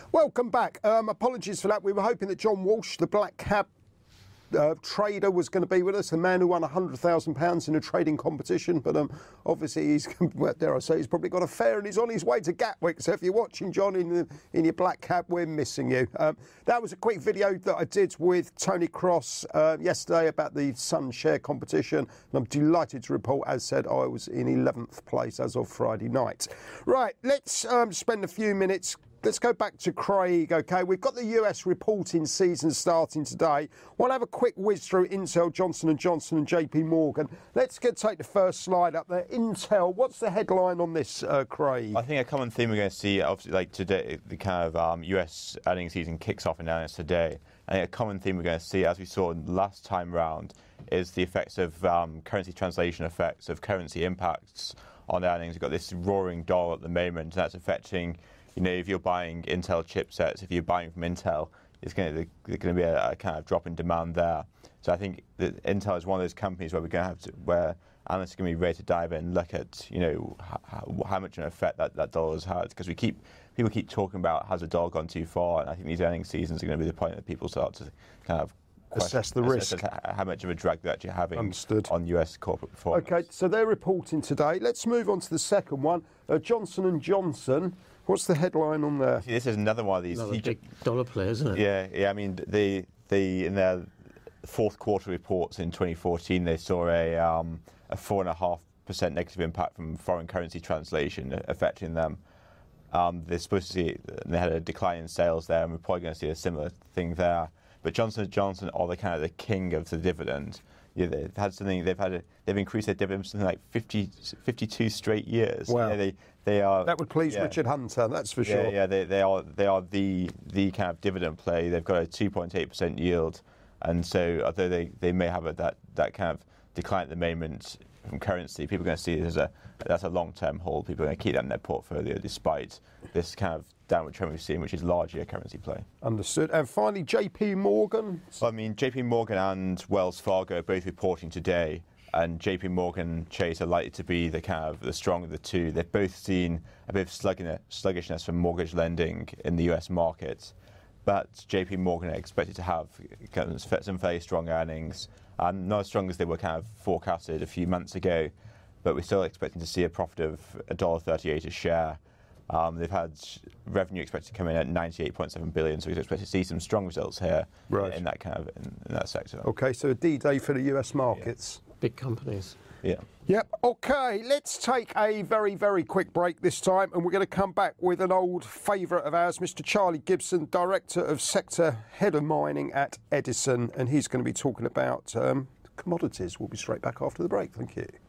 Welcome back. Apologies for that. We were hoping that John Walsh, the black cap trader, was going to be with us, the man who won £100,000 in a trading competition, but obviously he's, well, dare I say, he's probably got a fare and he's on his way to Gatwick. So if you're watching, John, in your black cap, we're missing you. That was a quick video that I did with Tony Cross yesterday about the Sun Share competition, and I'm delighted to report, as said, I was in 11th place as of Friday night. Right, let's spend a few minutes. Let's go back to Craig, OK? We've got the US reporting season starting today. We'll have a quick whiz through Intel, Johnson & Johnson and JP Morgan. Let's take the first slide up there. Intel, what's the headline on this, Craig? I think a common theme we're going to see, obviously, like today, the kind of US earnings season kicks off in earnest today. I think a common theme we're going to see, as we saw last time round, is the effects of currency translation effects, of currency impacts on earnings. We've got this roaring dollar at the moment, and that's affecting, you know, if you're buying Intel chipsets, if you're buying from Intel, there's going to be a kind of drop in demand there. So I think that Intel is one of those companies where we're going to have to, where analysts are going to be ready to dive in and look at, you know, how much of an effect that dollar's had, because people keep talking about, has the dollar gone too far, and I think these earnings seasons are going to be the point that people start to kind of assess the risk, how much of a drag they're actually having Understood. on US corporate performance. OK, so they're reporting today. Let's move on to the second one, Johnson & Johnson. What's the headline on there? This is another one of these. Another big dollar player, isn't it? Yeah. I mean, they in their fourth quarter reports in 2014, they saw a 4.5% negative impact from foreign currency translation affecting them. They're supposed to see, they had a decline in sales there, and we're probably going to see a similar thing there. But Johnson & Johnson are the kind of the king of the dividend. Yeah, they've increased their dividend something like 52 straight years. Wow. Yeah, they are. That would please Richard Hunter, that's for sure. Yeah, they are the kind of dividend play. They've got a 2.8% yield, and so although they may have that kind of decline at the moment from currency, people are going to see it as that's a long-term hold. People are going to keep that in their portfolio despite this kind of downward trend we've seen, which is largely a currency play. Understood. And finally, JP Morgan. Well, I mean, JP Morgan and Wells Fargo are both reporting today, and JP Morgan Chase are likely to be the kind of the strong of the two. They've both seen a bit of sluggishness from mortgage lending in the US market, but JP Morgan are expected to have some very strong earnings, not as strong as they were kind of forecasted a few months ago, but we're still expecting to see a profit of $1.38 a share. They've had revenue expected to come in at 98.7 billion, so we expect to see some strong results here in that kind of in that sector. Okay, so a D-Day for the US markets. Yeah. Big companies. Yeah. Yep. Okay, let's take a very, very quick break this time, and we're going to come back with an old favourite of ours, Mr. Charlie Gibson, Director of Sector Head of Mining at Edison, and he's going to be talking about commodities. We'll be straight back after the break. Thank you.